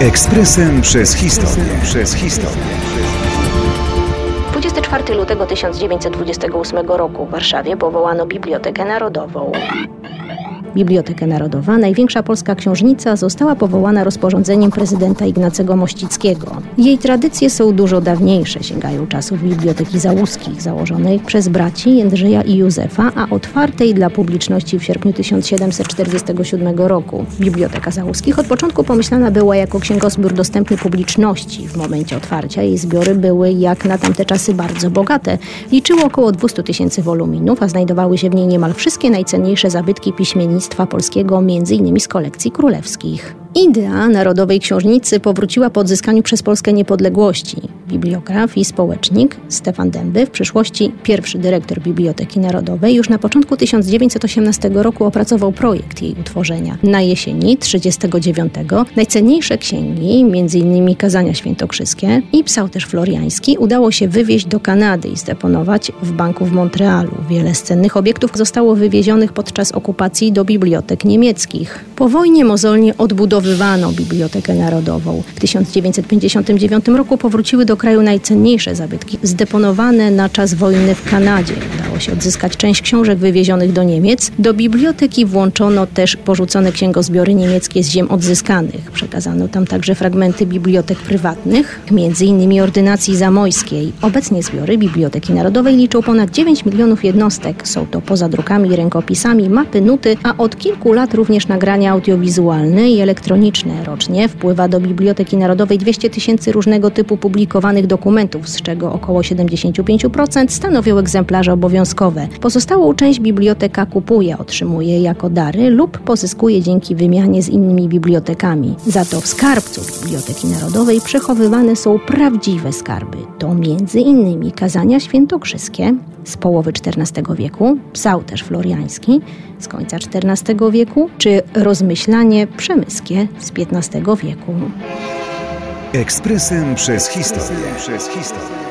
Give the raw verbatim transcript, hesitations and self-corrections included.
Ekspresem przez historię. Przez historię. dwudziestego czwartego lutego tysiąc dziewięćset dwudziestego ósmego roku w Warszawie powołano Bibliotekę Narodową. Biblioteka Narodowa, największa polska książnica, została powołana rozporządzeniem prezydenta Ignacego Mościckiego. Jej tradycje są dużo dawniejsze, sięgają czasów Biblioteki Załuskich, założonej przez braci Jędrzeja i Józefa, a otwartej dla publiczności w sierpniu tysiąc siedemset czterdziestego siódmego roku. Biblioteka Załuskich od początku pomyślana była jako księgozbiór dostępny publiczności. W momencie otwarcia jej zbiory były, jak na tamte czasy, bardzo bogate. Liczyło około dwieście tysięcy woluminów, a znajdowały się w niej niemal wszystkie najcenniejsze zabytki piśmiennictwa polskiego, między innymi z kolekcji królewskich. Idea Narodowej Książnicy powróciła po odzyskaniu przez Polskę niepodległości. Bibliograf i społecznik Stefan Dęby, w przyszłości pierwszy dyrektor Biblioteki Narodowej, już na początku tysiąc dziewięćset osiemnastego roku opracował projekt jej utworzenia. Na jesieni trzydziestego dziewiątego najcenniejsze księgi, między innymi Kazania Świętokrzyskie i Psałterz Floriański, udało się wywieźć do Kanady i zdeponować w banku w Montrealu. Wiele z cennych obiektów zostało wywiezionych podczas okupacji do bibliotek niemieckich. Po wojnie mozolnie odbudowywano Bibliotekę Narodową. W tysiąc dziewięćset pięćdziesiątym dziewiątym roku powróciły do kraju najcenniejsze zabytki zdeponowane na czas wojny w Kanadzie. Udało się odzyskać część książek wywiezionych do Niemiec. Do biblioteki włączono też porzucone księgozbiory niemieckie z ziem odzyskanych. Przekazano tam także fragmenty bibliotek prywatnych, między innymi Ordynacji Zamojskiej. Obecnie zbiory Biblioteki Narodowej liczą ponad dziewięć milionów jednostek. Są to poza drukami i rękopisami mapy, nuty, a od kilku lat również nagrania audiowizualne i elektroniczne. Rocznie wpływa do Biblioteki Narodowej dwieście tysięcy różnego typu publikowanych dokumentów, z czego około siedemdziesiąt pięć procent stanowią egzemplarze obowiązkowe. Pozostałą część biblioteka kupuje, otrzymuje jako dary lub pozyskuje dzięki wymianie z innymi bibliotekami. Za to w skarbcu Biblioteki Narodowej przechowywane są prawdziwe skarby. To między innymi Kazania Świętokrzyskie z połowy czternastego wieku, Psałterz Floriański z końca czternastego wieku, czy Rozmyślanie przemyskie z piętnastego wieku. Ekspresem przez historię. Przez historię.